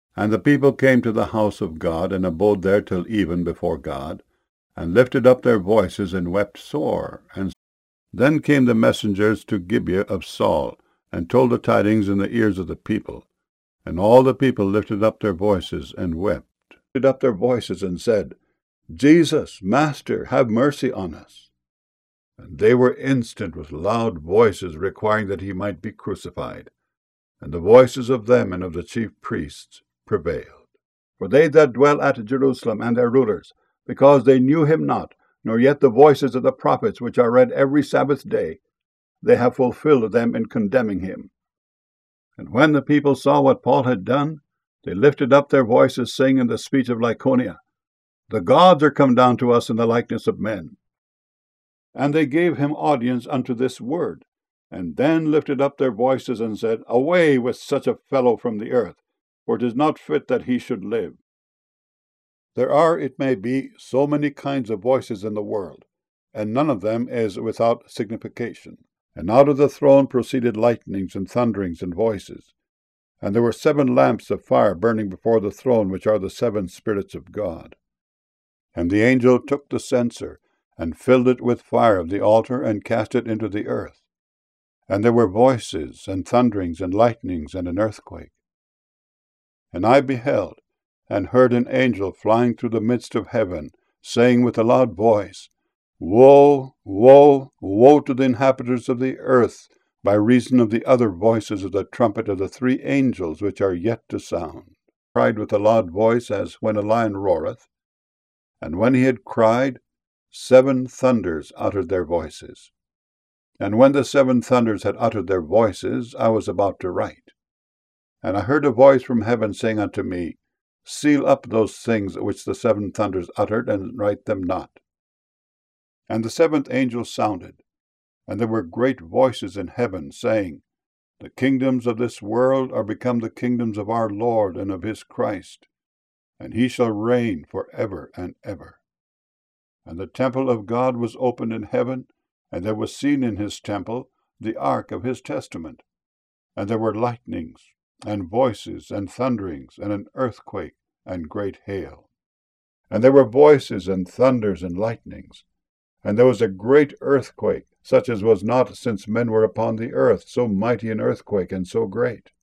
And the people came to the house of God, and abode there till even before God, and lifted up their voices, and wept sore. And then came the messengers to Gibeah of Saul, and told the tidings in the ears of the people. And all the people lifted up their voices, and wept. Lifted up their voices, and said, Jesus, Master, have mercy on us. And they were instant with loud voices, requiring that he might be crucified. And the voices of them and of the chief priests prevailed. For they that dwell at Jerusalem and their rulers, because they knew him not, nor yet the voices of the prophets which are read every Sabbath day, they have fulfilled them in condemning him. And when the people saw what Paul had done, they lifted up their voices, saying in the speech of Lycaonia, The gods are come down to us in the likeness of men. And they gave him audience unto this word, and then lifted up their voices, and said, Away with such a fellow from the earth, for it is not fit that he should live. There are, it may be, so many kinds of voices in the world, and none of them is without signification. And out of the throne proceeded lightnings and thunderings and voices. And there were 7 lamps of fire burning before the throne, which are the 7 spirits of God. And the angel took the censer, and filled it with fire of the altar, and cast it into the earth. And there were voices, and thunderings, and lightnings, and an earthquake. And I beheld, and heard an angel flying through the midst of heaven, saying with a loud voice, Woe, woe, woe to the inhabitants of the earth, by reason of the other voices of the trumpet of the 3 angels which are yet to sound. Cried with a loud voice, as when a lion roareth. And when he had cried, 7 thunders uttered their voices. And when the 7 thunders had uttered their voices, I was about to write. And I heard a voice from heaven saying unto me, Seal up those things which the 7 thunders uttered, and write them not. And the 7th angel sounded, and there were great voices in heaven, saying, The kingdoms of this world are become the kingdoms of our Lord and of his Christ, and he shall reign for ever and ever. And the temple of God was opened in heaven, and there was seen in his temple the ark of his testament. And there were lightnings, and voices, and thunderings, and an earthquake, and great hail. And there were voices, and thunders, and lightnings. And there was a great earthquake, such as was not since men were upon the earth, so mighty an earthquake, and so great.